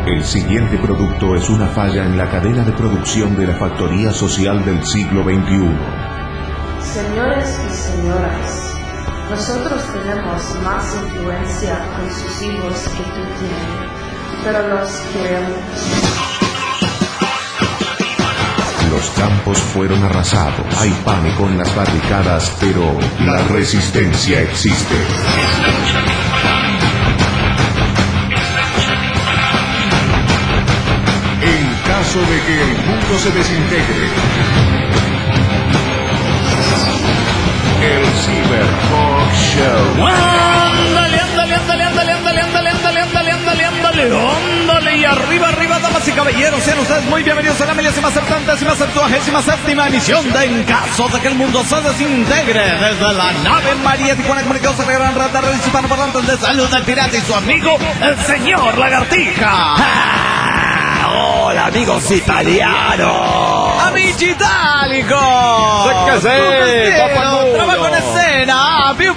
El siguiente producto es una falla en la cadena de producción de la factoría social del siglo XXI. Señores y señoras, nosotros tenemos más influencia con sus hijos que tú tienes, pero los queremos. Los campos fueron arrasados, hay pánico en las barricadas, pero la resistencia existe. En caso de que el mundo se desintegre, el Cyber Talk Show. ¡Ándale, ándale, ándale, ándale, ándale, ándale, ándale, ándale, ándale, ándale, ándale! Y arriba, arriba, damas y caballeros, sean ustedes muy bienvenidos a la 1777ª emisión de En caso de que el mundo se desintegre, desde la nave María Tijuana, comunicados a la gran rata, red hispanoparlantes de Salud del Pirata y su amigo, el señor Lagartija. Hola amigos italianos. Amici italico. Trabajo en escena. Più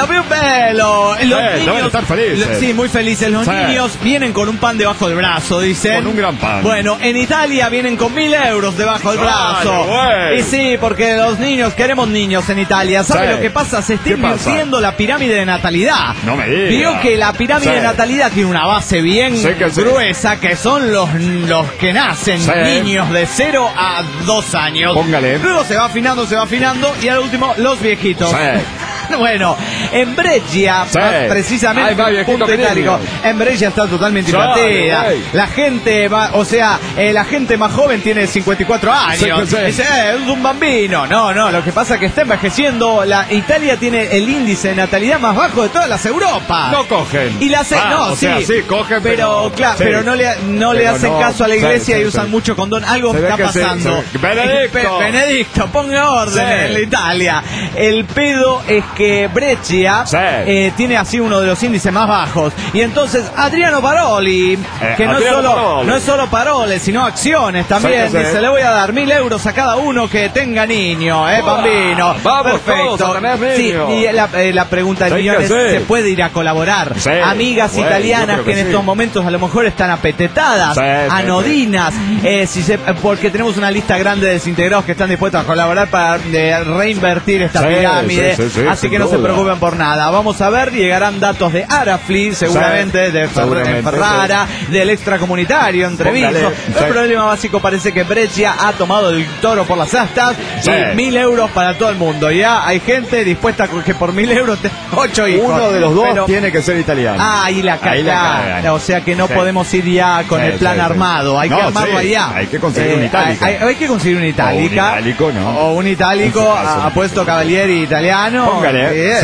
bello. Los niños deben estar felices. Sí, muy felices. Los niños vienen con un pan debajo del brazo, dicen. Con un gran pan. Bueno, en Italia vienen con 1.000 euros debajo del brazo. Güey. Y sí, porque los niños, queremos niños en Italia. ¿Sabe lo que pasa? Se está invirtiendo la pirámide de natalidad. No me digas. Vio que la pirámide de natalidad tiene una base bien gruesa, que son los que nacen, niños de 0 a 2 años. Póngale. Luego se va afinando y al último los viejitos. Bueno, en Brescia, precisamente en punto itálico, en Brescia está totalmente invertida. La gente va, la gente más joven tiene 54 años. Dice, es un bambino. No, lo que pasa es que está envejeciendo. Italia tiene el índice de natalidad más bajo de todas las Europas. No cogen. Y la sí cogen, pero claro, pero no le hacen caso a la iglesia y usan mucho condón. Algo está pasando. Benedicto, ponga orden en la Italia. El pedo es que Brescia tiene así uno de los índices más bajos. Y entonces Adriano Paroli, que no es solo paroles, sino acciones también, dice, le voy a dar 1.000 euros a cada uno que tenga niño, bambino. Vamos, perfecto. todos a tener niños. Sí, y la pregunta del millón es, ¿se puede ir a colaborar? Amigas italianas que en estos momentos a lo mejor están apetetadas, anodinas, porque tenemos una lista grande de desintegrados que están dispuestos a colaborar para reinvertir esta pirámide. Así que no se preocupen por nada. Vamos a ver, llegarán datos de Arafli, seguramente, de Ferrara, del extracomunitario Entreviso. El problema básico parece que Brescia ha tomado el toro por las astas y 1.000 euros para todo el mundo. Ya hay gente dispuesta a que por 1.000 euros 8 hijos. Uno de los dos tiene que ser italiano. Ahí la cagan. O sea que no podemos ir ya con el plan armado. Hay que armarlo allá. Hay que conseguir una itálica. Hay que conseguir una itálica. O un itálico apuesto Cavalieri italiano. Póngale.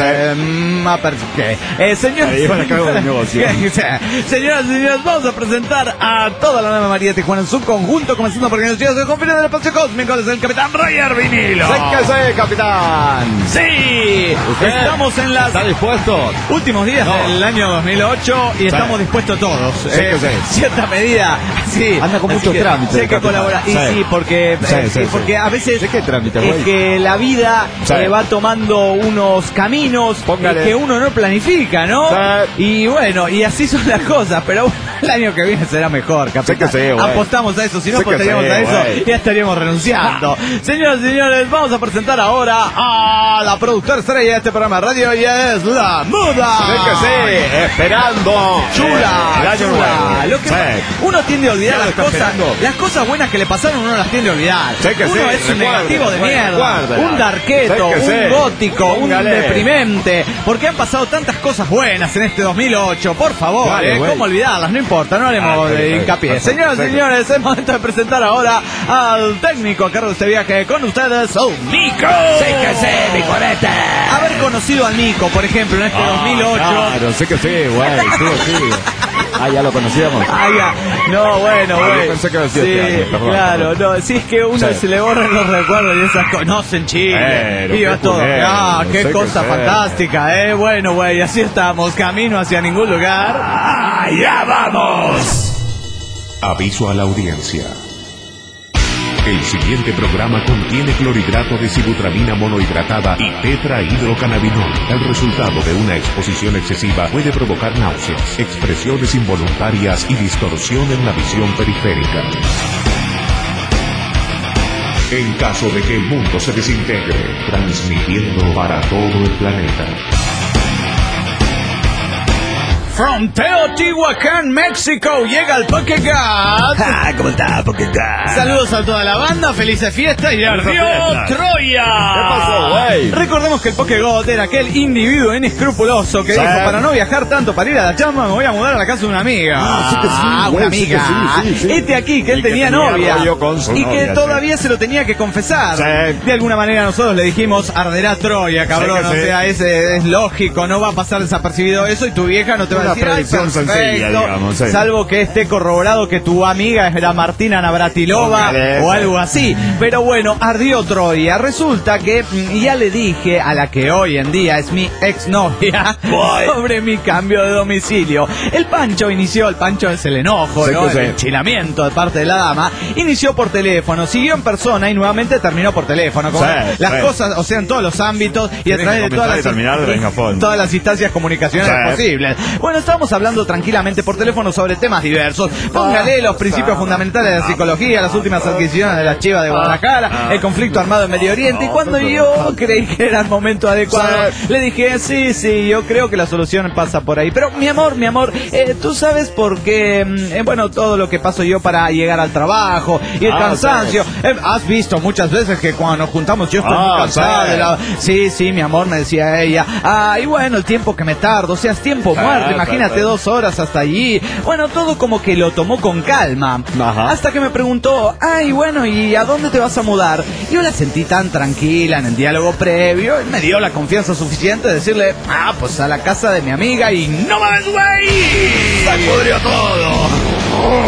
Señoras y señores, vamos a presentar a toda la nueva María Tijuana en su conjunto, comenzando por quienes de conferencia del espacio cósmico, es el capitán Roger Vinilo. ¡Sé, capitán! ¡Sí! Estamos en las... ¿Está dispuesto? Últimos días del año 2008 y estamos dispuestos todos. Cierta medida, sí. Anda con muchos trámites. Sé que colabora. Y sí, porque a veces ¿qué trámites, es que la vida va tomando unos caminos que uno no planifica, ¿no? Y bueno, y así son las cosas, pero el año que viene será mejor, capitán. Apostamos a eso, si no apostaríamos a eso, ya estaríamos renunciando. Señoras y señores, vamos a presentar ahora a la productora estrella de este programa de radio, y es la Muda. Esperando. Chula. Lo que uno tiende a olvidar las cosas buenas que le pasaron, uno las tiende a olvidar. Uno es un negativo de mierda, un darqueto, un gótico, un deprimente, porque han pasado tantas cosas buenas en este 2008, por favor, ¿cómo olvidarlas? No importa, no haremos de hincapié. Señoras y señores, es momento de presentar ahora al técnico a cargo de este viaje con ustedes, Nico. Mi corete. Haber conocido a Nico, por ejemplo, en este 2008. Claro, ya lo conocíamos. No, bueno, güey. Pensé que claro, no, si es que uno se le borran los recuerdos y esas cosas. Conocen Chile. Y va todo. Qué cosa fantástica, Bueno, güey, así estamos, camino hacia ningún lugar. ¡Ya vamos! Aviso a la audiencia. El siguiente programa contiene clorhidrato de sibutramina monohidratada y tetrahidrocannabinol. El resultado de una exposición excesiva puede provocar náuseas, expresiones involuntarias y distorsión en la visión periférica. En caso de que el mundo se desintegre, transmitiendo para todo el planeta. From Teotihuacán, México, llega el Poké God. ¿Cómo está, Poké God? Saludos a toda la banda, felices fiestas y ardió Troya. ¿Qué pasó, güey? Recordemos que el Poké God era aquel individuo inescrupuloso que dijo, para no viajar tanto para ir a la chamba, me voy a mudar a la casa de una amiga. Una amiga. Sí. Este aquí, que él tenía novia. Y que todavía se lo tenía que confesar. De alguna manera nosotros le dijimos, arderá Troya, cabrón. O sea, es lógico, no va a pasar desapercibido eso y tu vieja no te va a decir, predicción sencilla, digamos. Salvo que esté corroborado que tu amiga es la Martina Navratilova o algo así. Pero bueno, ardió Troya. Resulta que ya le dije a la que hoy en día es mi exnovia sobre mi cambio de domicilio. El Pancho es el enojo, ¿no? El enchilamiento de parte de la dama. Inició por teléfono, siguió en persona y nuevamente terminó por teléfono. Como las cosas, o sea, en todos los ámbitos y a través de todas las instancias comunicacionales posibles. Bueno, estamos hablando tranquilamente por teléfono sobre temas diversos. Póngale los principios fundamentales de la psicología, las últimas adquisiciones de la Chiva de Guadalajara, el conflicto armado en Medio Oriente. Y cuando yo creí que era el momento adecuado, le dije, sí, yo creo que la solución pasa por ahí. Pero mi amor, tú sabes por qué, bueno, todo lo que paso yo para llegar al trabajo y el cansancio. Has visto muchas veces que cuando nos juntamos yo estoy muy cansada. Sí, mi amor, me decía ella. Y bueno, el tiempo que me tardo, o sea, es tiempo muerto. Imagínate 2 horas hasta allí. Bueno, todo como que lo tomó con calma. Hasta que me preguntó, bueno, ¿y a dónde te vas a mudar? Yo la sentí tan tranquila en el diálogo previo y me dio la confianza suficiente de decirle, pues a la casa de mi amiga y ¡no mames, güey! ¡Se pudrió todo!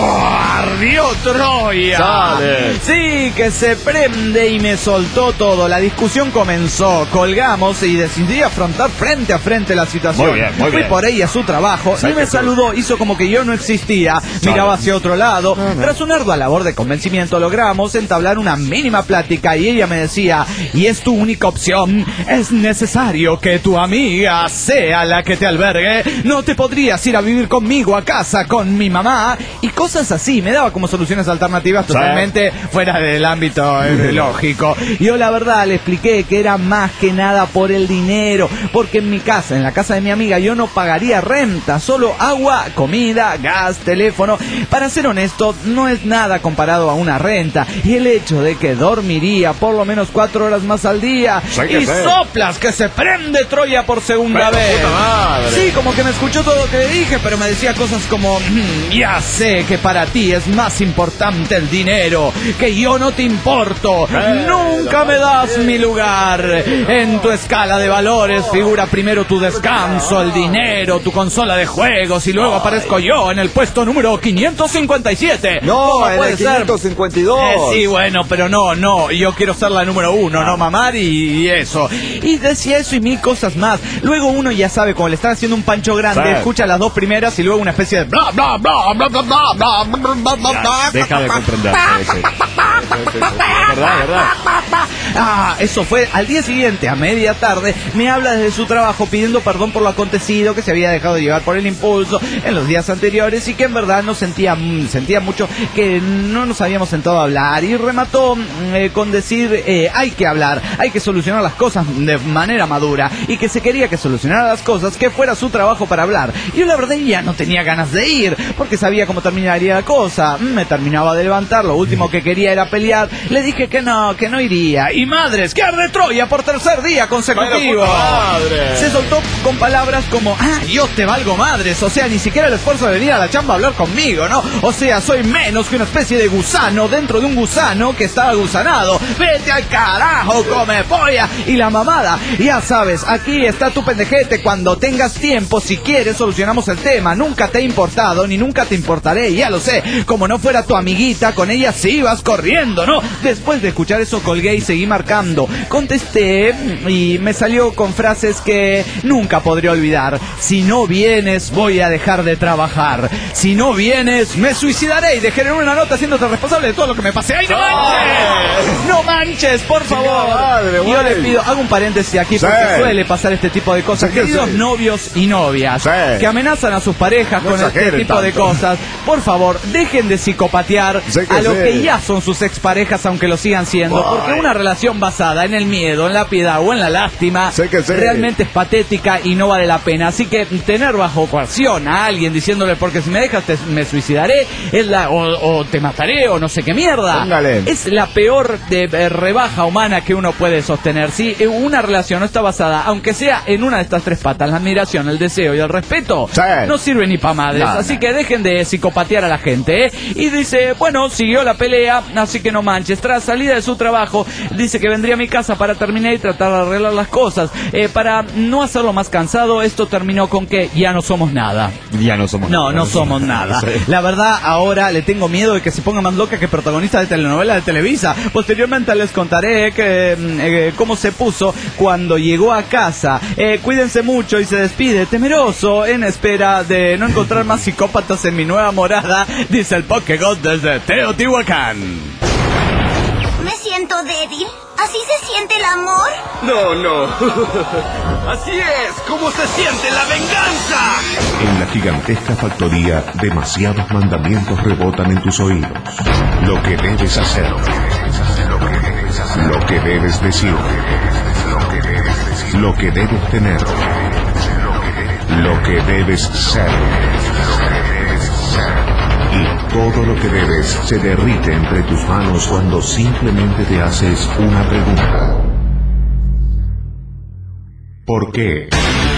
¡Ardió Troya! ¡Sale! Sí, que se prende y me soltó todo. La discusión comenzó, colgamos y decidí afrontar frente a frente la situación. Muy bien. Fui por ella a su trabajo y me saludó, hizo como que yo no existía, miraba hacia otro lado. Tras una ardua labor de convencimiento logramos entablar una mínima plática y ella me decía, y es tu única opción, es necesario que tu amiga sea la que te albergue, no te podrías ir a vivir conmigo a casa con mi mamá y cosas así. Me daba como soluciones alternativas totalmente fuera del ámbito lógico. Yo la verdad le expliqué que era más que nada por el dinero, porque en mi casa, en la casa de mi amiga, yo no pagaría renta, solo agua, comida, gas, teléfono. Para ser honesto, no es nada comparado a una renta. Y el hecho de que dormiría por lo menos 4 horas más al día. Y soplas que se prende Troya por segunda vez. Sí, como que me escuchó todo lo que le dije, pero me decía cosas como, ya sé que para ti es más importante el dinero, que yo no te importo, nunca me das mi lugar. En tu escala de valores figura primero tu descanso, el dinero, tu consola de juegos y luego aparezco yo en el puesto número 557. No, en el 552. Sí, bueno, pero no, yo quiero ser la número 1, no mamar y eso. Y decía eso y 1000 cosas más. Luego uno ya sabe, como le están haciendo un pancho grande, escucha las 2 primeras y luego una especie de bla bla bla bla bla bla bla bla bla bla. Deja de comprender. ¿Verdad? Eso fue al día siguiente, a media tarde, me habla desde su trabajo pidiendo perdón por lo acontecido, que se había dejado llevar por el impulso en los días anteriores y que en verdad no sentía mucho que no nos habíamos sentado a hablar, y remató con decir, hay que hablar, hay que solucionar las cosas de manera madura, y que se quería que solucionara las cosas, que fuera su trabajo para hablar. Yo la verdad ya no tenía ganas de ir, porque sabía cómo terminaría la cosa. Me terminaba de levantar, lo último que quería era pelear. Le dije que no iría. Y madres, que arde Troya por 3er día consecutivo. Se soltó con palabras como, yo te valgo madres. O sea, ni siquiera el esfuerzo de venir a la chamba a hablar conmigo, ¿no? O sea, soy menos que una especie de gusano dentro de un gusano que estaba gusanado. Vete al carajo, come polla. Y la mamada, ya sabes, aquí está tu pendejete. Cuando tengas tiempo, si quieres, solucionamos el tema. Nunca te he importado, ni nunca te importaré, ya lo sé. Como no fuera tu amiguita, con ella sí ibas corriendo haciendo, ¿no? Después de escuchar eso colgué y seguí marcando. Contesté y me salió con frases que nunca podré olvidar. Si no vienes, voy a dejar de trabajar. Si no vienes, me suicidaré y dejaré una nota haciéndote responsable de todo lo que me pase. ¡Ay, no manches! ¡No manches, por favor! Madre, yo le pido, hago un paréntesis aquí porque suele pasar este tipo de cosas. Queridos novios y novias que amenazan a sus parejas con este tipo de cosas, por favor, dejen de psicopatear a lo que ya son sus exparejas, aunque lo sigan siendo, porque una relación basada en el miedo, en la piedad o en la lástima realmente es patética y no vale la pena. Así que tener bajo coerción a alguien diciéndole porque si me dejas me suicidaré o te mataré o no sé qué mierda, es la peor rebaja humana que uno puede sostener. Si una relación no está basada, aunque sea en una de estas tres patas, la admiración, el deseo y el respeto, no sirve ni pa' madres. Así que dejen de psicopatear a la gente, Y dice, bueno, siguió la pelea, así que no manches. Tras salida de su trabajo, dice que vendría a mi casa para terminar y tratar de arreglar las cosas. Para no hacerlo más cansado, esto terminó con que ya no somos nada. Ya no somos nada. No somos nada. La verdad, ahora le tengo miedo de que se ponga más loca que protagonista de telenovela de Televisa. Posteriormente les contaré que cómo se puso cuando llegó a casa. Cuídense mucho y se despide temeroso en espera de no encontrar más psicópatas en mi nueva morada, dice el Pokégod desde Teotihuacán. Me siento débil. ¿Así se siente el amor? No. Así es como se siente la venganza. En la gigantesca factoría, demasiados mandamientos rebotan en tus oídos. Lo que debes hacer, lo que debes decir, lo que debes tener, lo que debes ser. Y todo lo que debes se derrite entre tus manos cuando simplemente te haces una pregunta. ¿Por qué?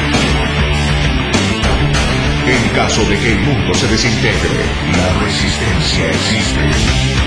En caso de que el mundo se desintegre, la resistencia existe.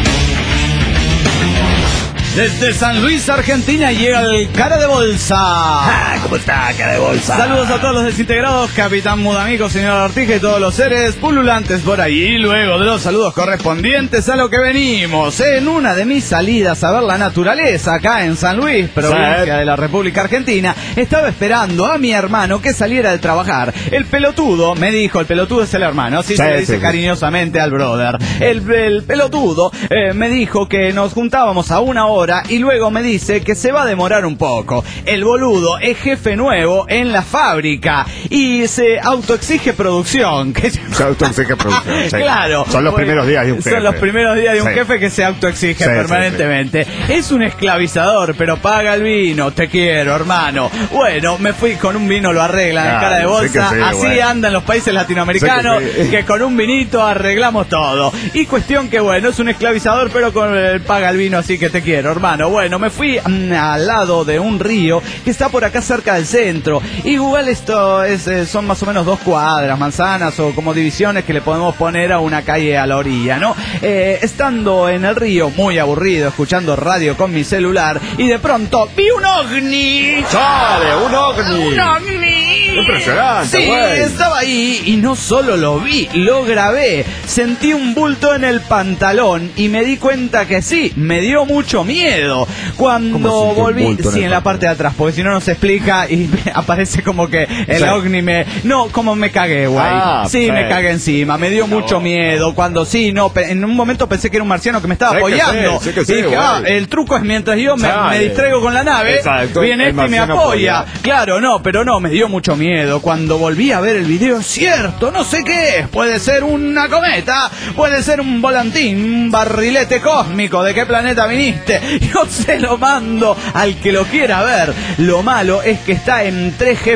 Desde San Luis, Argentina, llega el Cara de Bolsa. ¿Cómo está, Cara de Bolsa? Saludos a todos los desintegrados, Capitán Mudamico, señor Artija y todos los seres pululantes por ahí. Y luego de los saludos correspondientes a lo que venimos, en una de mis salidas a ver la naturaleza acá en San Luis, provincia de la República Argentina, estaba esperando a mi hermano que saliera de trabajar. El pelotudo, me dijo, el pelotudo es el hermano, así se le dice cariñosamente al brother. El pelotudo me dijo que nos juntábamos a una hora y luego me dice que se va a demorar un poco. El boludo es jefe nuevo en la fábrica y se autoexige producción. Se autoexige producción, sí. Claro. Son los primeros días de un jefe. Son los primeros días de un jefe que se autoexige permanentemente. Es un esclavizador, pero paga el vino. Te quiero, hermano. Bueno, me fui con un vino, lo arreglan en Cara de Bolsa. Así andan los países latinoamericanos, que con un vinito arreglamos todo. Y cuestión que, bueno, es un esclavizador, pero paga el vino, así que te quiero, hermano. Bueno, me fui al lado de un río que está por acá cerca del centro. Igual esto son más o menos 2 cuadras, manzanas o como divisiones que le podemos poner a una calle a la orilla, ¿no? Estando en el río, muy aburrido, escuchando radio con mi celular, y de pronto vi un ovni. ¡Sale, un ovni! ¡Un ovni! Impresionante, sí, estaba ahí y no solo lo vi, lo grabé. Sentí un bulto en el pantalón y me di cuenta que sí, me dio mucho miedo. Cuando volví, en la parte de atrás, porque si no se explica y aparece como que el ovni como me cagué, güey. Me cagué encima, me dio mucho miedo. Cuando en un momento pensé que era un marciano que me estaba apoyando. Y dije, el truco es mientras yo me distraigo con la nave, viene y me apoya. Claro, pero no, me dio mucho miedo. Cuando volví a ver el video, es cierto, no sé qué es. Puede ser una cometa, puede ser un volantín, un barrilete cósmico. ¿De qué planeta viniste? Yo se lo mando al que lo quiera ver. Lo malo es que está en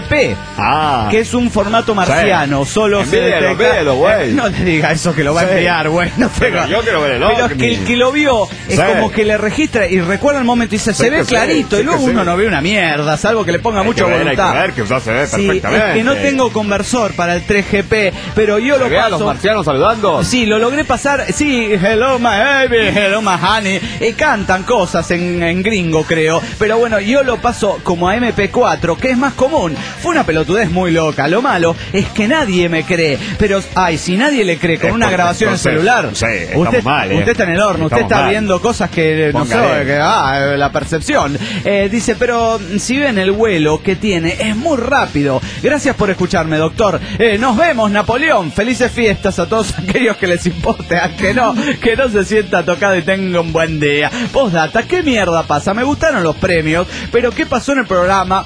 3GP, que es un formato marciano. Solo se detecta. No le diga eso que lo va a enviar, güey. No yo quiero ver el ovni. Pero es que el que lo vio es como que le registra y recuerda el momento y dice, se ve clarito. Y luego uno no ve una mierda, salvo que le ponga mucha voluntad. Hay que ver que ya se ve perfectamente. Es que no tengo conversor para el 3GP, pero yo lo paso. ¿A los marcianos saludando? Sí, lo logré pasar. Sí, hello my baby, hello my honey. Cantan cosas en gringo, creo. Pero bueno, yo lo paso como a MP4, que es más común. Fue una pelotudez muy loca. Lo malo es que nadie me cree. Pero, si nadie le cree con una grabación en celular, sí, usted, mal, usted está en el horno, usted está viendo cosas que no sé, la percepción. Dice, pero si ven el vuelo que tiene, es muy rápido. Gracias por escucharme, doctor. Nos vemos, Napoleón. Felices fiestas a todos aquellos que les importe, a que no se sienta tocado y tenga un buen día. Postdata, ¿qué mierda pasa? Me gustaron los premios, pero ¿qué pasó en el programa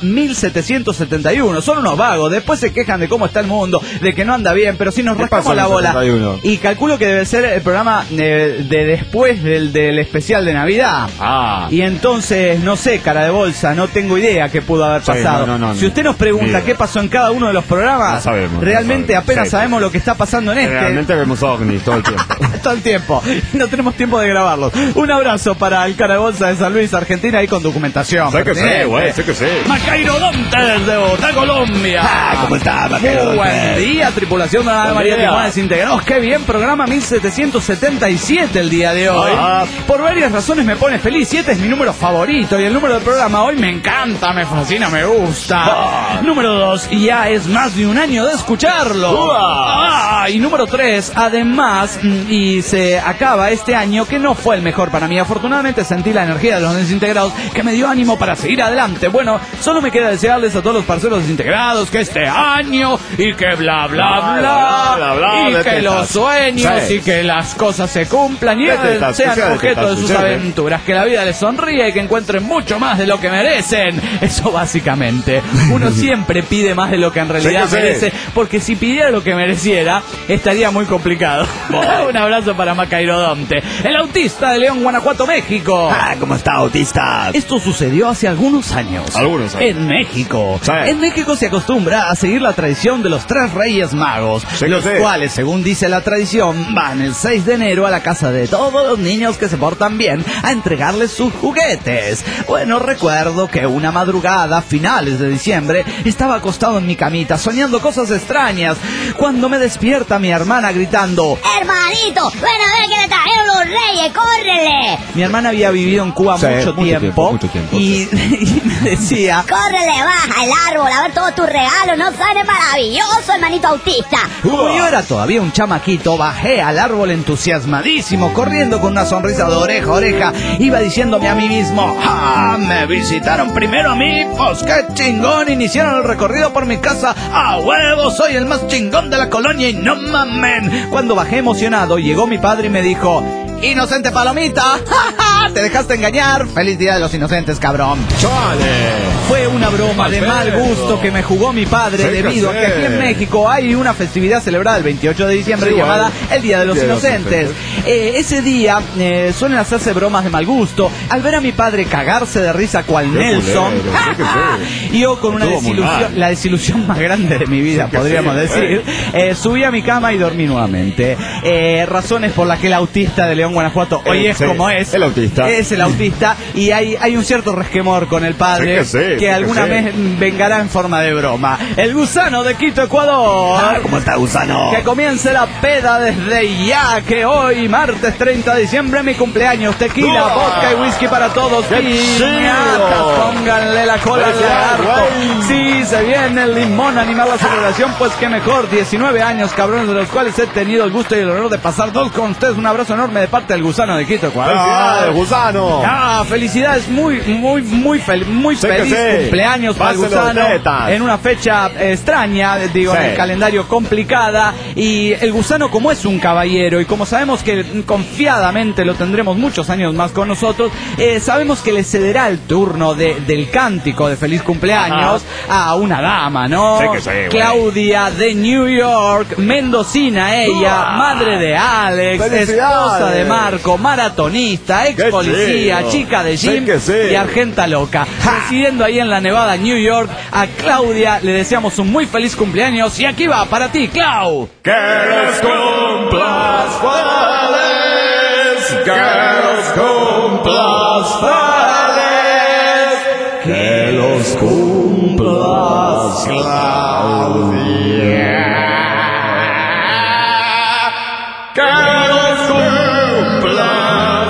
1771? Son unos vagos, después se quejan de cómo está el mundo, de que no anda bien, pero si nos rascamos la bola. 71? Y calculo que debe ser el programa de después del especial de Navidad. Y entonces, no sé, cara de bolsa, no tengo idea qué pudo haber pasado. Si usted nos pregunta qué pasó en cada uno de los programas, realmente apenas sabemos lo que está pasando en este. Realmente vemos ovnis todo el tiempo. Todo el tiempo. No tenemos tiempo de grabarlos. Un abrazo para el cara de bolsa de San Luis, Argentina, ahí con documentación. Sé que sí, güey, sé que sí. Macairo Dontes de Bogotá, Colombia. ¿Cómo está, Macairo Dontes? Buen día, tripulación de la nave María Tijuana Desintegrados. Qué bien, programa 1777 el día de hoy. Por varias razones me pone feliz. 7 es mi número favorito y el número del programa hoy me encanta, me fascina, me gusta. Número 2, ya es más de un año de escucharlo. Y número 3, además, y se acaba este año que no fue el mejor para mí. Afortunadamente sentí la energía de los desintegrados que me dio ánimo para seguir adelante. Bueno, solo me queda desearles a todos los parceros desintegrados que este año y que bla bla bla, y que los sueños y que las cosas se cumplan y sean objeto de sus aventuras, que la vida les sonríe y que encuentren mucho más de lo que merecen. Eso básicamente. Uno siempre pide más de lo que en realidad merece, porque si pidiera lo que mereciera estaría muy complicado. Un abrazo para Macairодonte, el autista de León, Guanajuato, México. ¿Cómo está, autista? Esto sucedió hace algunos años. En México. En México se acostumbra a seguir la tradición de los 3 Reyes Magos, los cuales, según dice la tradición, van el 6 de enero a la casa de todos los niños que se portan bien a entregarles sus juguetes. Bueno, recuerdo que una madrugada, a finales de diciembre, estaba acostado en mi camita soñando cosas extrañas, cuando me despierta mi hermana gritando: ¡Hermanito, ven a ver que le trajeron los reyes, córrele! Mi hermana había vivido en Cuba mucho tiempo. Y me decía: ¡Córrele, baja el árbol a ver todos tus regalos! ¡No sale maravilloso, hermanito autista! Como yo era todavía un chamaquito, bajé al árbol entusiasmadísimo, corriendo con una sonrisa de oreja a oreja. Iba diciéndome a mí mismo: me visitaron primero a mí, pues qué chingón, iniciaron el recorrido por mi casa, a huevo, soy el más chingón de la colonia y no mamen. Cuando bajé emocionado, llegó mi padre y me dijo: ¡Inocente palomita! ¡Te dejaste engañar! ¡Feliz día de los inocentes, cabrón! ¡Chale! Fue una broma de mal gusto que me jugó mi padre, debido a que aquí en México hay una festividad celebrada el 28 de diciembre llamada el Día de los Inocentes. Ese día suelen hacerse bromas de mal gusto. Al ver a mi padre cagarse de risa cual Nelson, yo con una desilusión, la desilusión más grande de mi vida, podríamos decir, subí a mi cama y dormí nuevamente. Razones por las que el autista de León, Guanajuato hoy es como es. El autista. Es el autista y hay un cierto resquemor con el padre que alguna vez vengará en forma de broma. El Gusano de Quito, Ecuador. ¿Cómo está, Gusano? Que comience la peda desde ya, que hoy, martes 30 de diciembre, mi cumpleaños. Tequila, vodka y whisky para todos. Piñatas, pónganle la cola al lagarto. Sí, se viene el limón a animar la celebración, pues qué mejor. 19 años, cabrones, de los cuales he tenido el gusto y el honor de pasar 2 con ustedes. Un abrazo enorme de parte del Gusano de Quito, Ecuador. ¡Felicidades, Gusano! Felicidades, muy feliz cumpleaños para el Gusano, en una fecha extraña, digo, en el calendario complicada. Y el Gusano, como es un caballero y como sabemos que confiadamente lo tendremos muchos años más con nosotros, sabemos que le cederá el turno del cántico de feliz cumpleaños a una dama, ¿no? Claudia de New York, mendocina ella, madre de Alex, esposa de Marco, maratonista, ex policía, chica de gym y argenta loca. Residiendo ahí en la Nevada, New York, a Claudia le deseamos un muy feliz cumpleaños. Y aquí va para ti, Clau. Que los cumplas feliz, que los cumplas feliz, que los cumplas cumplas, Claudia. Que los cumplas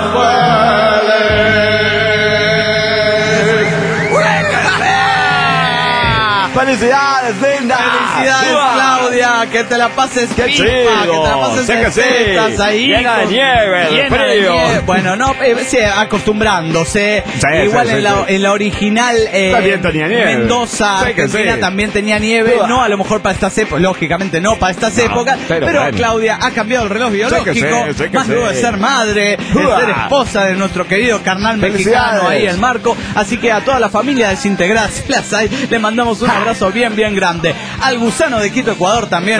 feliz. ¡Felicidades, linda! ¡Felicidades, Claudia! ¡Que te la pases pipa! ¡Que te la pases en fiestas ahí! ¡Llena de nieve, de frío! Bueno, no, sí, acostumbrándose. Igual en la original también tenía nieve. Mendoza, Argentina, también tenía nieve. No, a lo mejor para estas épocas, lógicamente no para estas épocas, pero bueno. Claudia ha cambiado el reloj biológico, más luego de ser madre, de ser esposa de nuestro querido carnal mexicano ahí en Marco. Así que a toda la familia desintegrada le mandamos un abrazo bien grande. Al gusano de Quito, Ecuador también.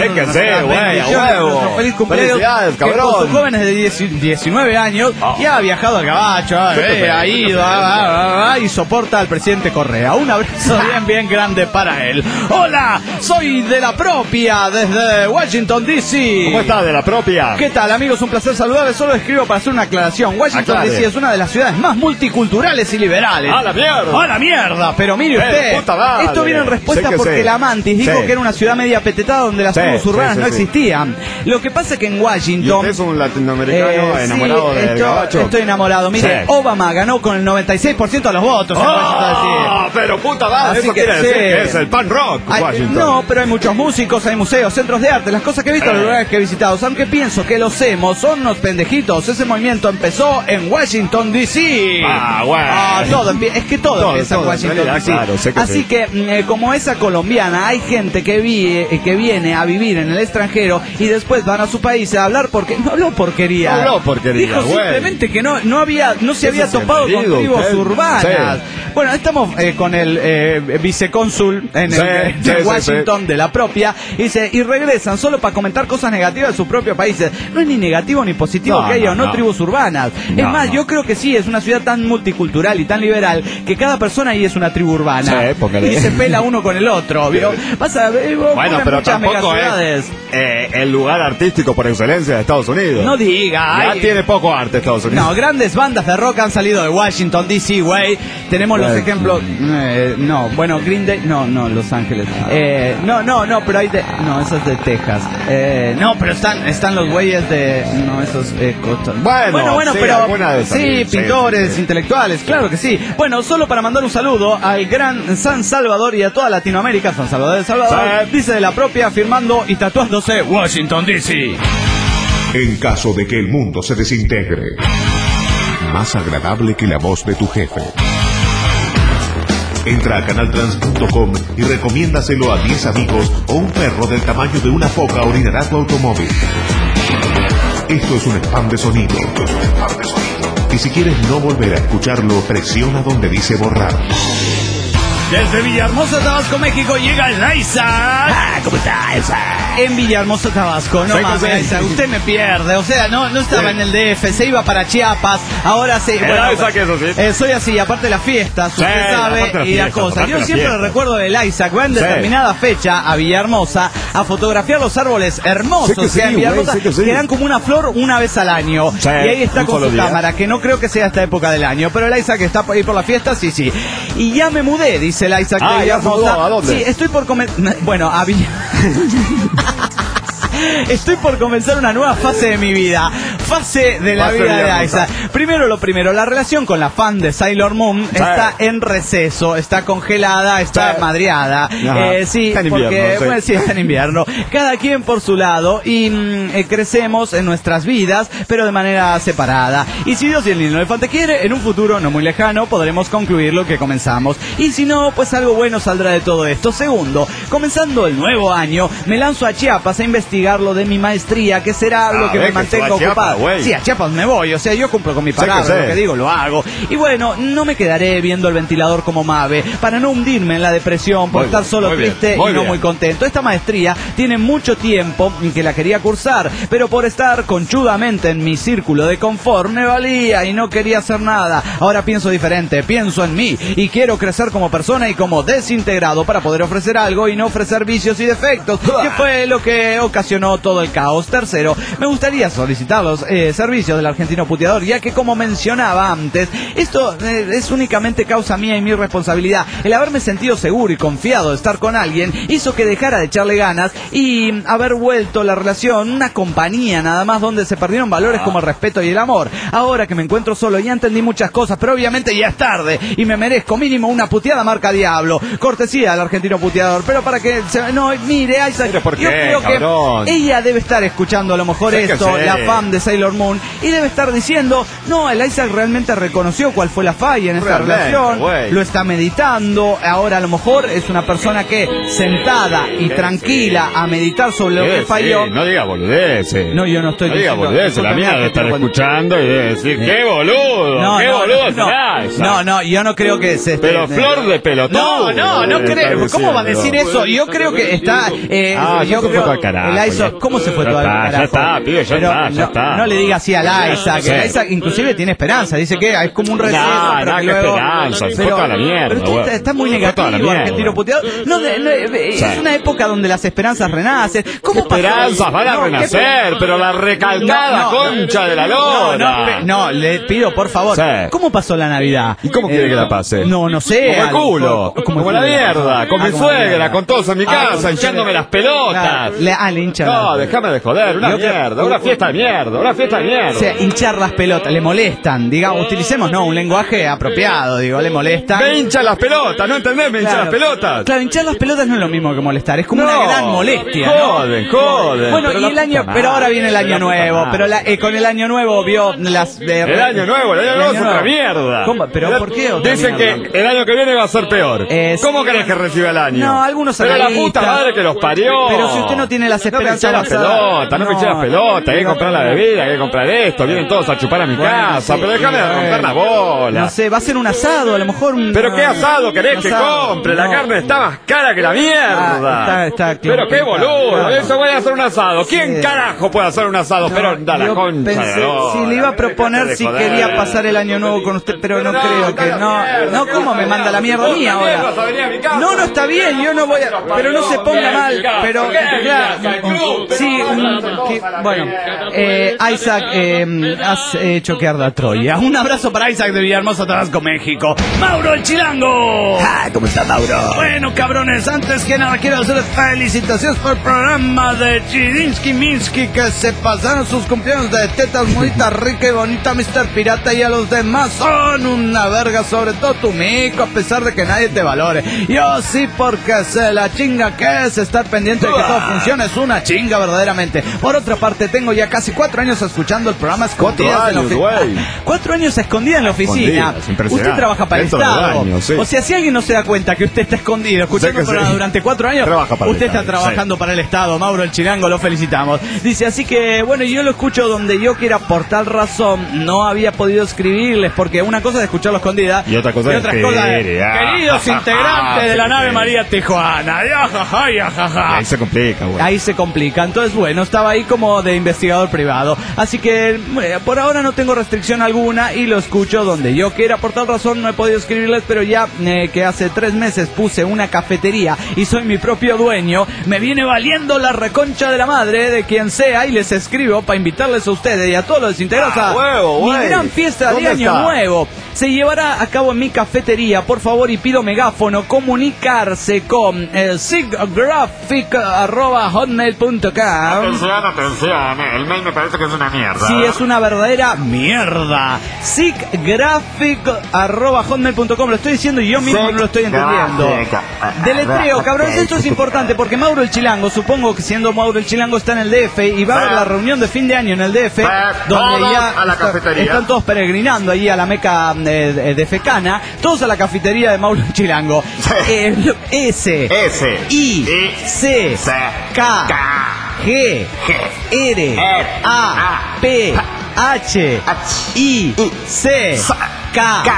Feliz cumpleaños. Felicidades, cabrón. Con sus jóvenes de 19 años ya ha viajado al gabacho, ha ido y soporta al presidente Correa. Un abrazo bien grande para él. Hola, soy de la propia desde Washington DC. ¿Cómo está de la propia? ¿Qué tal, amigos? Un placer saludarles. Solo escribo para hacer una aclaración. Washington DC es una de las ciudades más multiculturales y liberales. ¡A la mierda! ¡A la mierda! Pero mire usted, esto viene en respuesta porque la Mantis dijo que era una ciudad media petetada donde las tribus urbanas no existían. Lo que pasa es que en Washington... ¿Y usted es un latinoamericano enamorado del gabacho? Estoy enamorado. Mire, Obama ganó con el 96% de los votos en Washington DC. Pero puta madre, eso quiere decir que es el pan rock Washington. No, pero hay muchos músicos, hay museos, centros de arte, las cosas que he visto, los lugares que he visitado. Aunque pienso que los emos son unos pendejitos. Ese movimiento empezó en Washington DC. Todo empieza en Washington DC. Claro, así que, como esa colombiana, hay gente que viene a vivir en el extranjero y después van a su país a hablar porque no habló porquería. Dijo simplemente que no se había topado con tribus urbanas. Bueno, estamos con el vicecónsul en Washington de la propia y regresan solo para comentar cosas negativas de sus propios países. No es ni negativo ni positivo que haya o no tribus urbanas. Es más, yo creo que sí, es una ciudad tan multicultural y tan liberal que cada persona ahí es una tribu urbana. Y se pela uno con el otro, ¿vio? Bueno, pero tampoco es el lugar artístico por excelencia de Estados Unidos. No diga. Ya tiene poco arte Estados Unidos. No, grandes bandas de rock han salido de Washington DC, güey. Tenemos los ejemplos. Green Day. No, Los Ángeles. No, pero hay de. No, eso es de Texas. No, pero están los güeyes de. No, esos. Bueno, pero. Sí, pintores, intelectuales, claro que sí. Bueno, solo para mandar un saludo al gran San Salvador y a toda Latinoamérica. San Salvador de Salvador. Dice de la propia, firmando y tatuándose Washington DC. En caso de que el mundo se desintegre, más agradable que la voz de tu jefe. Entra a canaltrans.com y recomiéndaselo a 10 amigos o un perro del tamaño de una foca orinará tu automóvil. Esto es un spam de sonido. Y si quieres no volver a escucharlo, presiona donde dice borrar. Desde Villahermosa, Tabasco, México, llega el Isaac. ¿Cómo está, Isaac? En Villahermosa, Tabasco, no mames, Isaac, usted me pierde. O sea, no estaba en el DF, se iba para Chiapas, ahora sí. Bueno, Isaac, eso sí. Soy así, aparte de las fiestas, usted sabe, y las cosas. Yo siempre recuerdo del Isaac, va en determinada fecha a Villahermosa a fotografiar los árboles hermosos que hay en Villahermosa, que dan como una flor una vez al año. Y ahí está con su cámara, que no creo que sea esta época del año, pero el Isaac está por ahí por las fiestas, sí. Y ya me mudé, dice el Isaac de Villahermosa. ¿A dónde? Sí, estoy por bueno, a Estoy por comenzar una nueva fase de mi vida. Fase de la vida de Isaac. Primero lo primero, la relación con la fan de Sailor Moon está en receso, está congelada, está madreada. Sí, está en invierno, sí, está en invierno. Cada quien por su lado y crecemos en nuestras vidas, pero de manera separada. Y si Dios y el niño elefante quiere, en un futuro no muy lejano podremos concluir lo que comenzamos. Y si no, pues algo bueno saldrá de todo esto. Segundo, comenzando el nuevo año, me lanzo a Chiapas a investigar lo de mi maestría, que será lo que me mantenga ocupado. Sí, a Chiapas me voy, o sea, yo cumplo con mi palabra, lo que digo lo hago. Y bueno, no me quedaré viendo el ventilador como Mave, para no hundirme en la depresión, por estar solo triste y no muy contento. Esta maestría tiene mucho tiempo que la quería cursar, pero por estar conchudamente en mi círculo de confort me valía y no quería hacer nada. Ahora pienso diferente, pienso en mí y quiero crecer como persona y como desintegrado para poder ofrecer algo y no ofrecer vicios y defectos, que fue lo que ocasionó todo el caos. Tercero, me gustaría solicitarlos los servicios del argentino puteador, ya que como mencionaba antes, esto es únicamente causa mía y mi responsabilidad. El haberme sentido seguro y confiado de estar con alguien hizo que dejara de echarle ganas y haber vuelto la relación una compañía nada más donde se perdieron valores como el respeto y el amor. Ahora que me encuentro solo ya entendí muchas cosas, pero obviamente ya es tarde y me merezco mínimo una puteada marca Diablo, cortesía del argentino puteador. Pero para que mire, Isaac, yo creo que ella debe estar escuchando a lo mejor esto, la fan de Sailor Moon, y debe estar diciendo, no, el Isaac realmente reconoció cuál fue la falla en esta relación, lo está meditando, ahora a lo mejor es una persona que sentada y tranquila a meditar sobre lo que falló. No diga boludeces. No, yo no estoy diciendo. No diga boludeces, la mía debe estar escuchando y debe decir, qué boludo, qué boludo será esa. No, yo no creo que se esté... Pero flor de pelotón. No creo. ¿Cómo va a decir eso? Yo creo que está... yo creo que al carajo. El Isaac, ¿cómo se fue todo al carajo? Ya está, pibe, ya está. No le diga así al Isaac. El Isaac inclusive tiene esperanza. Dice que es como un receso. No, esperanza. Se fue toda la mierda. Pero usted está muy negativo, argentino puteado. Es una época donde las esperanzas renacen. ¿Cómo esperanzas van a renacer? Pero la recalcada concha de la lora. No, le pido por favor. ¿Cómo pasó la Navidad? ¿Y cómo quiere que la pase? No sé. Como el culo. Como la mierda. Con mi suegra, con todos en mi casa, hinchándome las pelotas. Le hinchan. No, déjame de joder. Una mierda. Una fiesta de mierda. O sea, hinchar las pelotas. Le molestan. Digamos, utilicemos un lenguaje apropiado. Le molestan. Me hinchan las pelotas. ¿No entendés? Me hinchan las pelotas. Claro, hinchar las pelotas no es lo mismo que molestar. Es como una gran molestia. Joden. Bueno, y el año... Pero ahora viene el año nuevo. Pero con el año nuevo vio las... El año nuevo es otra mierda. ¿Cómo? ¿Pero por qué? Dicen que el año que viene va a ser peor. ¿Cómo querés que reciba el año? No, algunos pero la puta madre que los parió. Pero si usted no tiene las esperanzas basadas... No me eché las pelotas, hay que comprar la bebida, hay que comprar esto, vienen todos a chupar a mi casa, pero déjame de romper la bola. No sé, va a ser un asado, a lo mejor ¿Pero qué asado querés que compre? La carne está más cara que la mierda. Está pero qué boludo, eso voy a hacer un asado. ¿Quién carajo puede hacer un asado? Pero da la concha. Si le iba a proponer si quería pasar el año nuevo con usted, pero no creo que no, ¿cómo me manda la mierda mía ahora? No, está bien, yo no voy a... Pero no se ponga mal, pero... Sí, bueno, Isaac, has hecho que arda Troya. Un abrazo para Isaac de Villahermosa, Tabasco, México. ¡Mauro el Chilango! ¿Cómo está, Mauro? Bueno, cabrones, antes que nada quiero hacerles felicitaciones por el programa de Chirinsky Minsky, que se pasaron sus cumpleaños de tetas bonita, rica y bonita, Mr. Pirata, y a los demás son una verga, sobre todo tu mico, a pesar de que nadie te valore. Yo sí, porque sé la chinga que es estar pendiente de que todo funcione, es una chinga verdaderamente. Por otra parte, tengo ya casi 4 años escuchando el programa escondidas en la oficina. 4 años escondida en la oficina. Usted trabaja para el Estado. O sea, si alguien no se da cuenta que usted está escondido escuchando el programa durante 4 años, usted está trabajando para el Estado. Mauro el Chilango, lo felicitamos. Dice, así que, bueno, yo lo escucho donde yo quiera. Por tal razón, no había podido escribirles, porque una cosa es escucharlo escondida y otra cosa es queridos integrantes de la nave María Tijuana. Ahí se complica, güey. Ahí se complica. Entonces, bueno, estaba ahí como de investigador privado. Así que, por ahora no tengo restricción alguna y lo escucho donde yo quiera. Por tal razón no he podido escribirles, pero ya que hace 3 meses puse una cafetería y soy mi propio dueño, me viene valiendo la reconcha de la madre de quien sea, y les escribo para invitarles a ustedes y a todos los integrados a mi gran fiesta de Año Nuevo. Se llevará a cabo en mi cafetería, por favor, y pido megáfono comunicarse con siggraphic@hotmail.com. Atención, el mail me parece que es una mierda. Sí, es una verdadera mierda. siggraphic@hotmail.com. Lo estoy diciendo y yo mismo no lo estoy entendiendo. Deletreo, cabrones, esto es importante porque Mauro el Chilango, supongo que siendo Mauro el Chilango está en el DF y va a haber la reunión de fin de año en el DF, donde ya están todos peregrinando ahí a la Meca de Fecana, todos a la cafetería de Mauro el Chilango. S I C K G R A P H I C K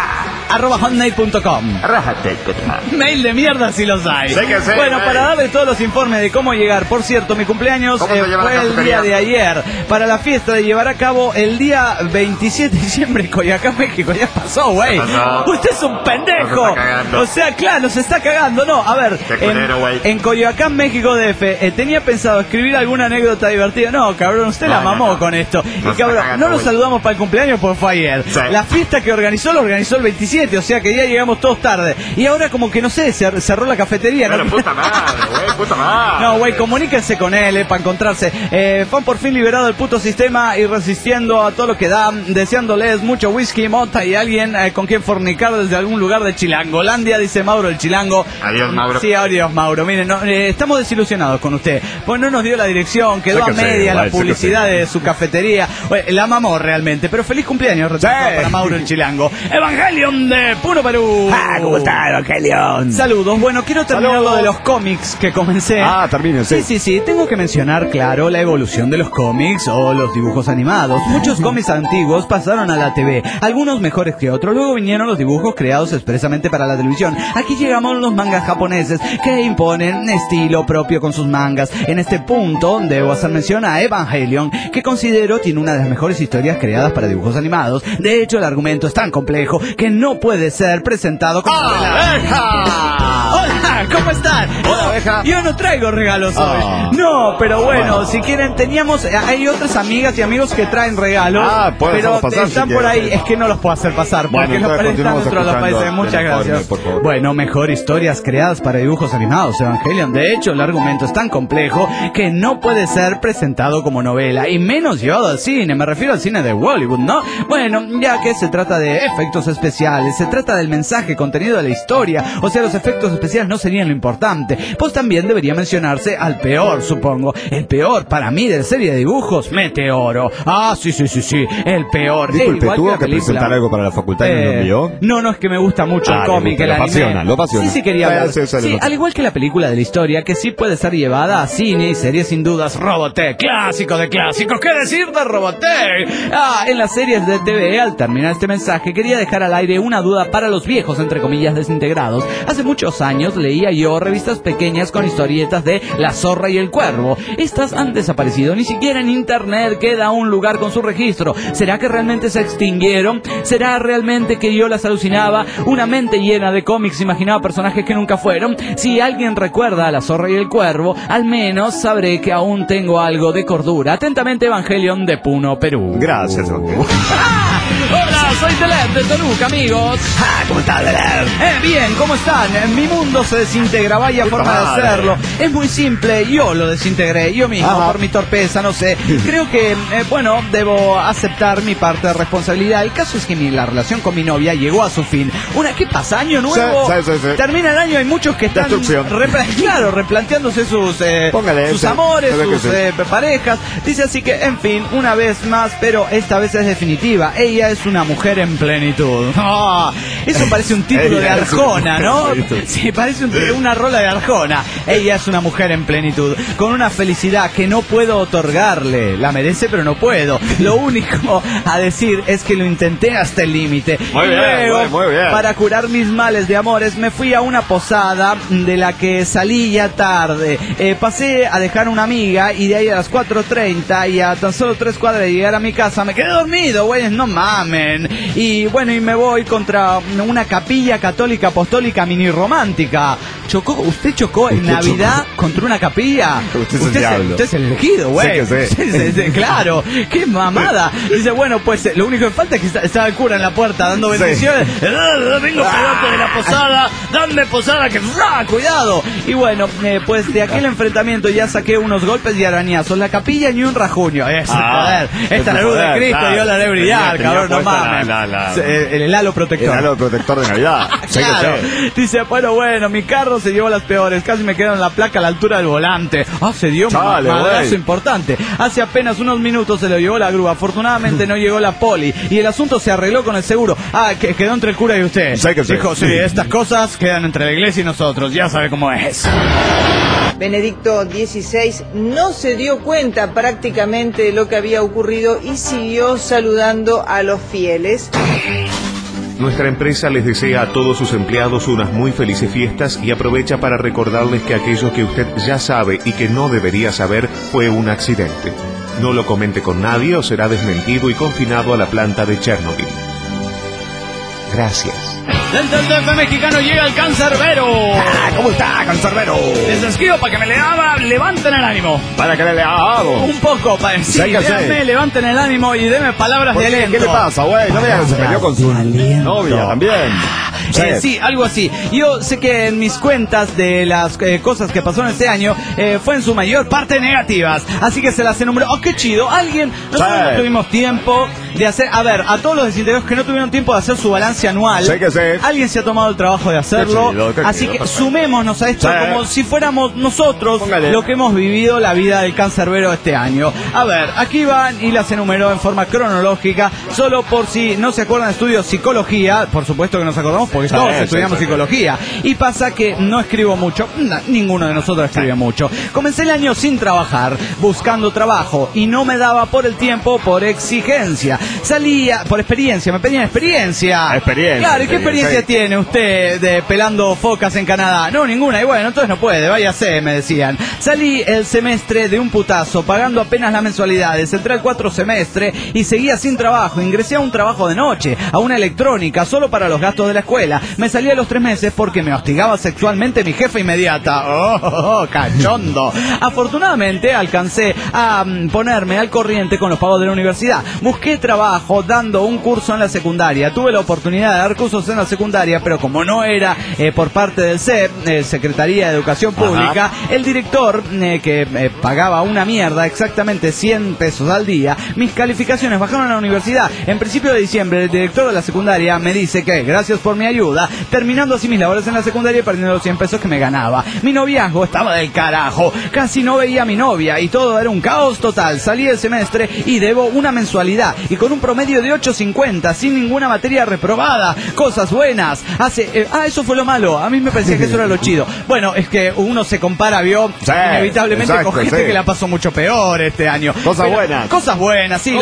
@hotmail.com. Mail de mierda si los hay. Sí que sí, bueno, para darles todos los informes de cómo llegar. Por cierto, mi cumpleaños fue el día de ayer. Para la fiesta de llevar a cabo el día 27 de diciembre en Coyoacán, México. Ya pasó, güey. Usted es un pendejo. O sea, claro, se está cagando. No, a ver, en Coyoacán, México DF, tenía pensado escribir alguna anécdota divertida. No, cabrón, usted la mamó con esto. Y cabrón, no nos saludamos para el cumpleaños porque fue ayer. Sí. La fiesta que lo organizó el 27, o sea que ya llegamos todos tarde. Y ahora como que no sé, cerró la cafetería. Pero puta madre. No, güey, comuníquense con él, para encontrarse. Fan por fin liberado del puto sistema y resistiendo a todo lo que da, deseándoles mucho whisky, mota y alguien con quien fornicar desde algún lugar de Chilangolandia, dice Mauro el Chilango. Adiós, Mauro. Sí, adiós, Mauro. Miren, estamos desilusionados con usted. Pues no nos dio la dirección, quedó a media la publicidad de su cafetería. Bueno, la mamó realmente, pero feliz cumpleaños para Mauro el Chilango. Evangelion de Puno, Perú. ¿Cómo está, Evangelion? Saludos. Bueno, quiero terminar lo de los cómics que comencé. Termine, sí. Sí. Tengo que mencionar, claro, la evolución de los cómics o los dibujos animados. Muchos cómics antiguos pasaron a la TV, algunos mejores que otros. Luego vinieron los dibujos creados expresamente para la televisión. Aquí llegamos los mangas japoneses que imponen estilo propio con sus mangas. En este punto debo hacer mención a Evangelion, que considero tiene una de las mejores historias creadas para dibujos animados. De hecho, el argumento es tan complejo que no puede ser presentado como Hola, ¿cómo están? Hola, yo no traigo regalos hoy. No, pero bueno, si quieren, hay otras amigas y amigos que traen regalos, pero están por ahí. Es que no los puedo hacer pasar porque los prestan dentro de los países. Muchas gracias. Bueno, mejor historias creadas para dibujos animados, Evangelion. De hecho, el argumento es tan complejo que no puede ser presentado como novela, y menos llevado al cine. Me refiero al cine de Hollywood, ¿no? Bueno, ya que se trata de efectos especiales, se trata del mensaje contenido de la historia. O sea, los efectos especiales no serían lo importante. Pues también debería mencionarse al peor, supongo. El peor para mí de la serie de dibujos, Meteoro. Sí. El peor. Disculpe, ¿tuvo que presentar algo para la facultad y no lo envió? No, es que me gusta mucho el cómic, el anime. Lo apasiona. Sí, quería ver. Sí, al igual que la película de la historia, que sí puede ser llevada a cine y series sin dudas. Robotech, clásico de clásicos. ¿Qué decir de Robotech? En las series de TV, al terminar este mensaje, quería dejar al aire una duda para los viejos, entre comillas, desintegrados. Hace muchos años leía yo revistas pequeñas con historietas de La Zorra y el Cuervo. Estas han desaparecido, ni siquiera en internet queda un lugar con su registro. ¿Será que realmente se extinguieron? ¿Será realmente que yo las alucinaba? Una mente llena de cómics imaginaba personajes que nunca fueron. Si alguien recuerda a La Zorra y el Cuervo, al menos sabré que aún tengo algo de cordura. Atentamente, Evangelion de Puno, Perú. Gracias, Evangelion. Hola, soy Teled de Toluca, amigos. ¿Cómo estás, Teled? Bien, ¿cómo están? Mi mundo se desintegra, vaya forma de hacerlo. Es muy simple, yo lo desintegré, yo mismo, por mi torpeza, no sé. Creo que, debo aceptar mi parte de responsabilidad. El caso es que la relación con mi novia llegó a su fin. ¿Qué pasa? ¿Año nuevo? Sí. Termina el año, hay muchos que están replanteándose sus amores, sus parejas. Dice así que, en fin, una vez más, pero esta vez es definitiva. Ella es una mujer en plenitud. Eso parece un título de Arjona, ¿no? Sí, parece una rola de Arjona. Ella es una mujer en plenitud, con una felicidad que no puedo otorgarle. La merece, pero no puedo. Lo único a decir es que lo intenté hasta el límite. Muy bien. Para curar mis males de amores, me fui a una posada de la que salí ya tarde. Pasé a dejar a una amiga y de ahí a las 4:30 y a tan solo 3 cuadras de llegar a mi casa me quedé dormido, güey, no mamen. Y me voy contra una capilla católica apostólica mini romántica. ¿Usted chocó en Navidad contra una capilla? Usted es el elegido, güey. Sí. Claro, qué mamada. Dice, pues lo único que falta es que estaba el cura en la puerta dando bendiciones. Vengo pedazo de la posada, dame posada que cuidado. Y pues de aquel enfrentamiento ya saqué unos golpes y arañazos. La capilla ni un rajuño. Joder, esta es la luz de Cristo, yo la haré brillar, cabrón, no mames. El halo protector. El halo protector de Navidad. Claro. Dice, mi carro se llevó las peores, casi me quedaron la placa a la altura del volante. Se dio un madrazo importante. Hace apenas unos minutos se lo llevó la grúa. Afortunadamente no llegó la poli y el asunto se arregló con el seguro. Que quedó entre el cura y usted. Dijo, sí, estas cosas quedan entre la iglesia y nosotros, ya sabe cómo es. Benedicto XVI no se dio cuenta prácticamente de lo que había ocurrido y siguió saludando a los fieles. Nuestra empresa les desea a todos sus empleados unas muy felices fiestas y aprovecha para recordarles que aquello que usted ya sabe y que no debería saber fue un accidente. No lo comente con nadie o será desmentido y confinado a la planta de Chernobyl. Gracias. Desde el DF mexicano llega el Cancerbero. ¿Cómo está, Cancerbero? Les escribo para que me levanten el ánimo. ¿Para que le hago? Un poco, sí, déjame, levanten el ánimo y denme palabras de aliento. ¿Qué le pasa, güey? No veas que se peleó con su novia también. Sí, algo así. Yo sé que en mis cuentas de las cosas que pasaron este año fue en su mayor parte negativas. Así que se las enumeró. ¡Oh, qué chido! Nosotros no tuvimos tiempo de hacer... A ver, a todos los desintegrados que no tuvieron tiempo de hacer su balance anual, alguien se ha tomado el trabajo de hacerlo. Así que sumémonos a esto como si fuéramos nosotros lo que hemos vivido la vida del Cancerbero este año. A ver, aquí van y las enumeró en forma cronológica, solo por si no se acuerdan de estudios psicología. Por supuesto que nos acordamos porque todos estudiamos psicología. Y pasa que no escribo mucho, ninguno de nosotros escribe mucho. Comencé el año sin trabajar, buscando trabajo, y no me daba por el tiempo por exigencia. Salía por experiencia, me pedían experiencia. Claro, ¿y qué experiencia tiene usted de pelando focas en Canadá? No, ninguna. Y bueno, entonces no puede, váyase, me decían. Salí el semestre de un putazo, pagando apenas las mensualidades. Entré al 4 semestre y seguía sin trabajo. Ingresé a un trabajo de noche, a una electrónica, solo para los gastos de la escuela. Me salí a los 3 meses porque me hostigaba sexualmente mi jefa inmediata. ¡Oh, cachondo! Afortunadamente alcancé a ponerme al corriente con los pagos de la universidad. Busqué trabajo dando un curso en la secundaria. Tuve la oportunidad de dar cursos en la secundaria, pero como no era por parte del CEP, Secretaría de Educación Pública, el director, que pagaba una mierda, exactamente 100 pesos al día, mis calificaciones bajaron a la universidad. En principio de diciembre, el director de la secundaria me dice que gracias por mi ayuda, terminando así mis labores en la secundaria y perdiendo los 100 pesos que me ganaba. Mi noviazgo estaba del carajo, casi no veía a mi novia y todo era un caos total. Salí el semestre y debo una mensualidad y con un promedio de 8.50 sin ninguna materia reprobada. Cosas buenas. Eso fue lo malo. A mí me parecía que eso era lo chido. Bueno, es que uno se compara, inevitablemente con gente que la pasó mucho peor este año. Cosas buenas. Cosas buenas, sí.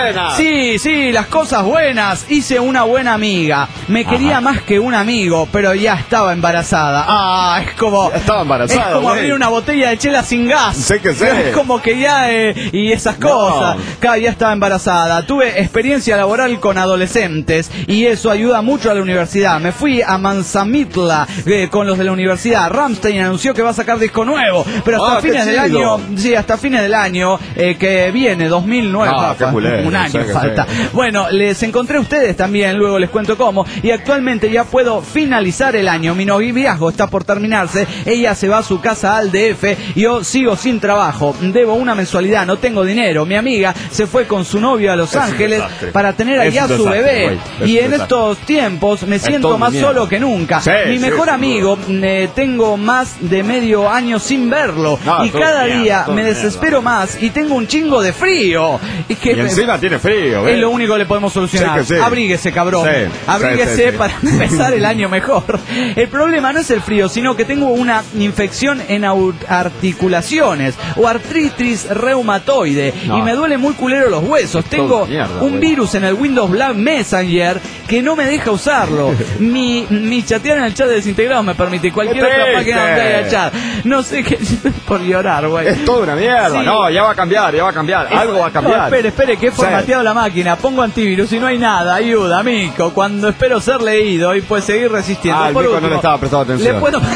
Las cosas buenas. Hice una buena amiga. Me quería más que un amigo, pero ya estaba embarazada. Es como... Estaba embarazada. Es como abrir una botella de chela sin gas. Sé. Es como que ya... y esas cosas. Ya estaba embarazada. Tuve experiencia laboral con adolescentes y eso ayuda mucho a la universidad. Me fui a Manzamitla con los de la universidad. Rammstein anunció que va a sacar disco nuevo, pero hasta fines del año... Sí, hasta fines del año que viene, 2009. Un año falta. Bueno, les encontré a ustedes también, luego les cuento cómo. Y actualmente ya puedo finalizar el año. Mi noviazgo está por terminarse. Ella se va a su casa al DF. Yo sigo sin trabajo. Debo una mensualidad, no tengo dinero. Mi amiga se fue con su novio a Los Ángeles para tener allá a su bebé. Y en estos tiempos me siento más solo que nunca. Mi mejor amigo, tengo más de medio año sin verlo. Y cada día me desespero más y tengo un chingo de frío. Y encima tiene frío. Es lo único que le podemos solucionar. Abríguese, cabrón. Abríguese para empezar el año mejor. El problema no es el frío, sino que tengo una infección en articulaciones o artritis reumatoide y me duele muy culero los huesos. Tengo un virus en el Windows Black Messenger que no me deja usarlo. Mi chatear en el chat de desintegrados me permite cualquier otra página donde haya chat. No sé qué, por llorar, güey. Es toda una mierda. No, ya va a cambiar. Algo va a cambiar. No, espere, que he formateado la máquina. Pongo antivirus y no hay nada. Ayuda, amigo. Cuando espero ser leído y pues seguir resistiendo. Por último, no le estaba prestando atención. Le puedo...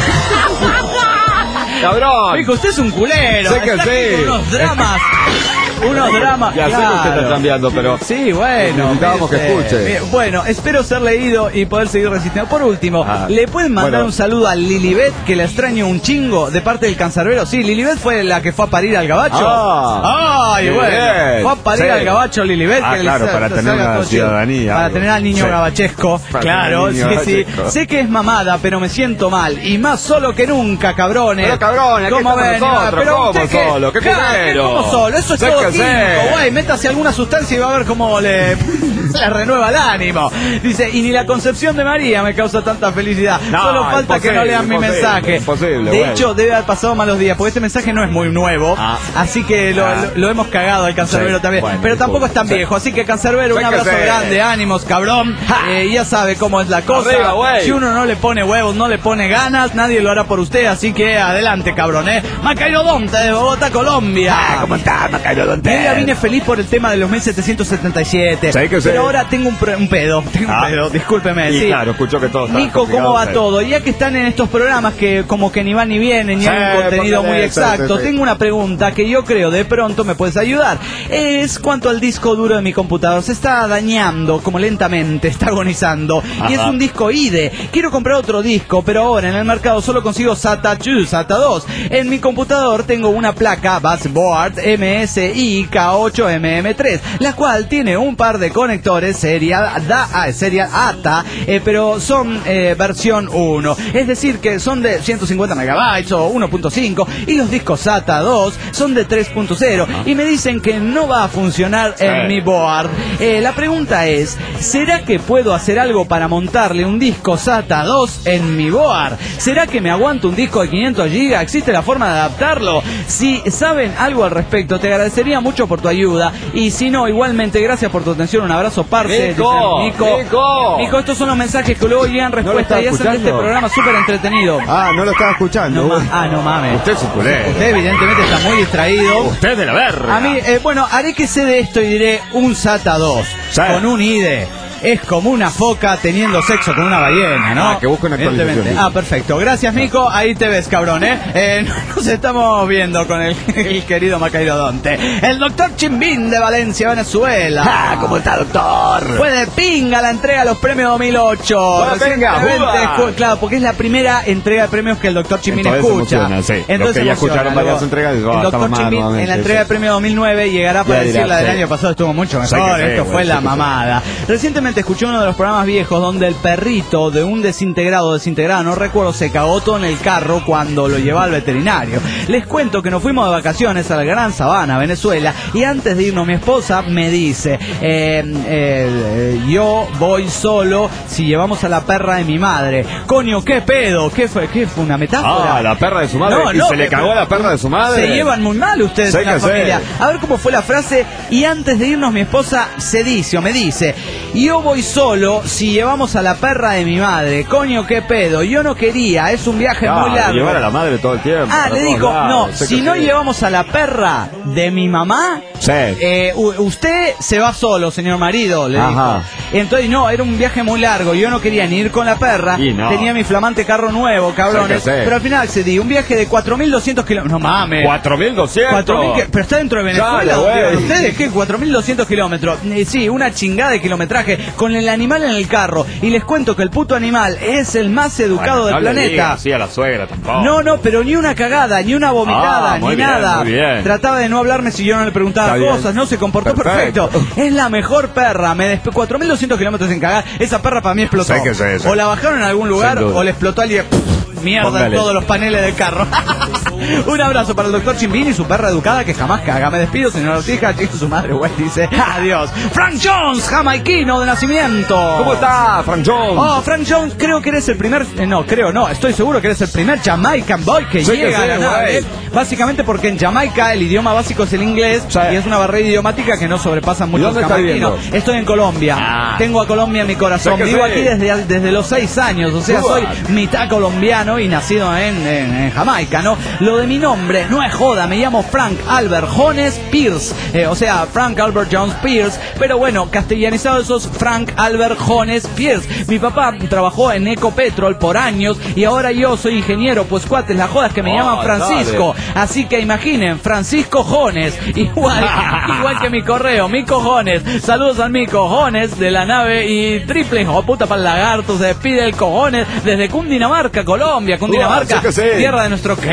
Cabrón. Mijo, usted es un culero. Sé que sí. Unos dramas. Ya sé que usted está cambiando, pero... Sí, bueno. Necesitábamos que escuche. Bueno, espero ser leído y poder seguir resistiendo. Por último, ¿le pueden mandar un saludo a Lilibet, que la extraño un chingo, de parte del Cancerbero? Sí, Lilibet fue la que fue a parir al gabacho. Bueno. Fue a parir al gabacho Lilibet. Claro, para tener una ciudadanía. Para tener al niño gabachesco. Claro, sí. Sé que es mamada, pero me siento mal. Y más solo que nunca, cabrones. Pero cabrones, ¿cómo ven? ¿Cómo solo? ¿Qué culero? ¿Cómo solo? Eso es todo Güey, métase alguna sustancia y va a ver cómo le renueva el ánimo. Dice, y ni la concepción de María me causa tanta felicidad. Solo falta que no lean mi mensaje. De hecho, debe haber pasado malos días, porque este mensaje no es muy nuevo. Así que lo hemos cagado al Cancerbero también. Pero tampoco es tan viejo. Así que Cancerbero, un abrazo grande, ánimos, cabrón. Ya sabe cómo es la cosa. Si uno no le pone huevos, no le pone ganas, nadie lo hará por usted. Así que adelante, cabrón, Macairodonte de Bogotá, Colombia. ¿Cómo está, Macairodonte? Mira, vine feliz por el tema de los 1777. Pero ahora tengo un pedo. Discúlpeme. Y claro, escucho que todo está Nico, ¿cómo va todo? Ya que están en estos programas que como que ni van ni vienen, ni hay un contenido muy exacto, tengo una pregunta que yo creo de pronto me puedes ayudar. Es cuanto al disco duro de mi computador. Se está dañando como lentamente, está agonizando. Y es un disco IDE. Quiero comprar otro disco, pero ahora en el mercado solo consigo SATA 2, SATA 2. En mi computador tengo una placa Baseboard MSI K8MM3, la cual tiene un par de conectores serial ATA, pero son versión 1. Es decir, que son de 150 megabytes o 1.5, y los discos SATA 2 son de 3.0. Y me dicen que no va a funcionar en mi board. La pregunta es, ¿será que puedo hacer algo para montarle un disco SATA 2 en mi board? ¿Será que me aguanto un disco de 500 GB? ¿Existe la forma de adaptarlo? Si saben algo al respecto, te agradecería mucho por tu ayuda. Y si no, igualmente, gracias por tu atención. Un abrazo, parce. Nico, estos son los mensajes que luego llegan respuesta y hacen de este programa súper entretenido. No lo estaba escuchando. No mames. Usted es un culé. Usted evidentemente está muy distraído. Usted de la verga. A mí, haré que sé de esto y diré un SATA 2 con un IDE. Es como una foca teniendo sexo con una ballena, ¿no? Que busque una actualización. Perfecto. Gracias, Nico. Ahí te ves, cabrón, Nos estamos viendo con el querido Macairodonte. El doctor Chimbín de Valencia, Venezuela. ¿Cómo está, doctor? Fue de pinga la entrega de los premios 2008. Claro, porque es la primera entrega de premios que el doctor Chimbín escucha. Entonces ya escucharon varias entregas. El doctor Chimbín en la entrega de premio 2009 llegará para decir la del año pasado estuvo mucho mejor. Esto fue la mamada. Recientemente escuché uno de los programas viejos donde el perrito de un desintegrado, no recuerdo, se cagó todo en el carro cuando lo llevaba al veterinario. Les cuento que nos fuimos de vacaciones a la Gran Sabana, Venezuela, y antes de irnos mi esposa me dice, yo voy solo si llevamos a la perra de mi madre. Coño, ¿qué pedo? ¿Qué fue una metáfora? La perra de su madre. Se le cagó a la perra de su madre. Se llevan muy mal ustedes en la familia. A ver cómo fue la frase. Y antes de irnos mi esposa me dice, yo voy solo si llevamos a la perra de mi madre. Coño, qué pedo. Yo no quería, es un viaje muy largo. Llevar a la madre todo el tiempo. Le digo, si no llevamos a la perra de mi mamá, usted se va solo, señor marido, le dijo. Entonces, era un viaje muy largo. Yo no quería ni ir con la perra. Tenía mi flamante carro nuevo, cabrones. Pero al final accedí. Un viaje de 4.200 kilómetros. No mames. 4.200. Pero está dentro de Venezuela. ¿Ustedes qué? 4.200 kilómetros. Sí, una chingada de kilometraje con el animal en el carro. Y les cuento que el puto animal es el más educado del planeta. Sí, a la suegra tampoco. No, pero ni una cagada, ni una vomitada, ni nada. Muy bien. Trataba de no hablarme si yo no le preguntaba cosas. No, se comportó perfecto. Es la mejor perra. 4.200 kilómetros sin cagar. Esa perra para mí explotó. O la bajaron en algún lugar o le explotó alguien. Mierda en todos los paneles del carro. Un abrazo para el doctor Chimbini y su perra educada que jamás caga. Me despido, señora Ortija. Chico, su madre, güey, dice adiós. Frank Jones, jamaiquino de nacimiento. ¿Cómo está, Frank Jones? Frank Jones, creo que eres el primer. Estoy seguro que eres el primer Jamaican boy que llega a la nave. Básicamente porque en Jamaica el idioma básico es el inglés y es una barrera idiomática que no sobrepasan muchos jamaiquinos. Estoy en Colombia. Tengo a Colombia en mi corazón. Vivo aquí desde los 6 años. O sea, soy mitad colombiano y nacido en Jamaica, ¿no? Lo de mi nombre no es joda, me llamo Frank Albert Jones Pierce, o sea, Frank Albert Jones Pierce, pero bueno, castellanizado eso es Frank Albert Jones Pierce. Mi papá trabajó en Ecopetrol por años y ahora yo soy ingeniero, pues cuates, la joda es que me llaman Francisco, así que imaginen, Francisco Jones, igual que mi correo, Mico Jones. Saludos al Mico Jones de la nave y triple hijo puta para el lagarto, se despide el cojones desde Cundinamarca, Colombia, tierra de nuestro querido amigo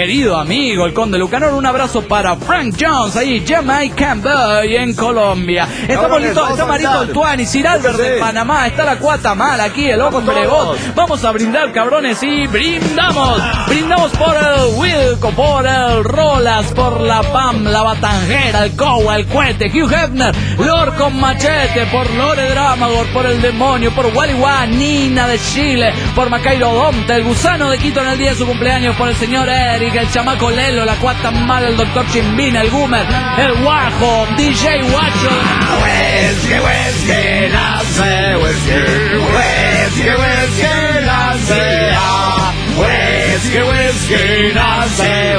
amigo, el Conde Lucanor. Un abrazo para Frank Jones, ahí, Jamaican Boy en Colombia. Estamos listos, está Marito el Tuani, Sir Albert de Panamá, está la Cuatamal aquí, el Ojo Bregot. Vamos a brindar, cabrones, y brindamos. Brindamos por el Wilco, por el Rolas, por la PAM, la Batanjera, el Cowa, el Cuete, Hugh Hefner, Lord con Machete, por Lore Dramagor, por el Demonio, por Waliwa, Nina de Chile, por Macairo Domte, el Gusano de Quito en el día de su cumpleaños, por el señor Eric, el Chamaco Lelo, la Cuatamal, el Doctor Chimbina, el Gumer, el Guajo, DJ Guacho. Whisky, nace, whisky, nace, whisky, nace,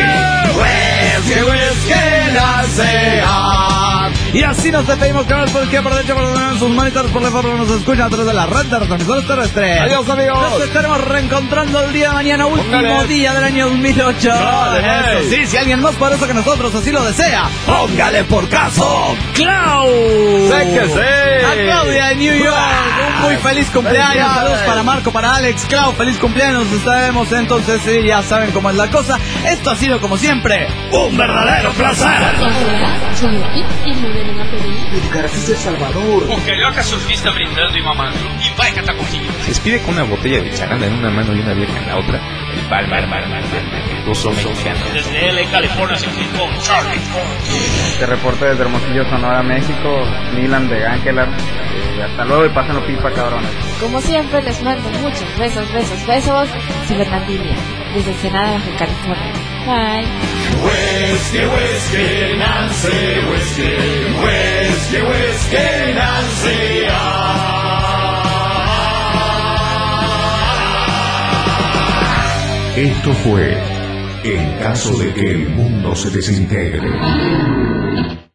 whisky, nace. Y así nos despedimos, canal, porque por derecho, por sus monitores, por la forma nos escuchan a través de la red de retransmisores terrestres. Adiós, amigos. Nos estaremos reencontrando el día de mañana, último día del año 2008. Eso sí, si alguien más poderoso que nosotros así lo desea, póngale por caso. ¡Clau! ¡Sé que sí! A Claudia de New York, un muy feliz cumpleaños. Saludos para Marco, para Alex. Clau, feliz cumpleaños. Estaremos entonces, sí, ya saben cómo es la cosa. Esto ha sido, como siempre, un verdadero placer. García El Salvador. Un carioca surfista brindando y mamando. Y vai catacoquinho. Se despide con una botella de charanda en una mano y una vieja en la otra. El palmar. Dos mexicanos. Desde LA, California, se con Charlie. Te reporto desde Hermosillo, Sonora, México. Milan de Ángelar. Hasta luego y pásenlo pipa, cabrones. Como siempre, les mando muchos besos. Soy Bernardini, desde Ensenada, Baja California. Bye. Whiskey, Nancy, whiskey, Nancy. Esto fue En caso de que el mundo se desintegre.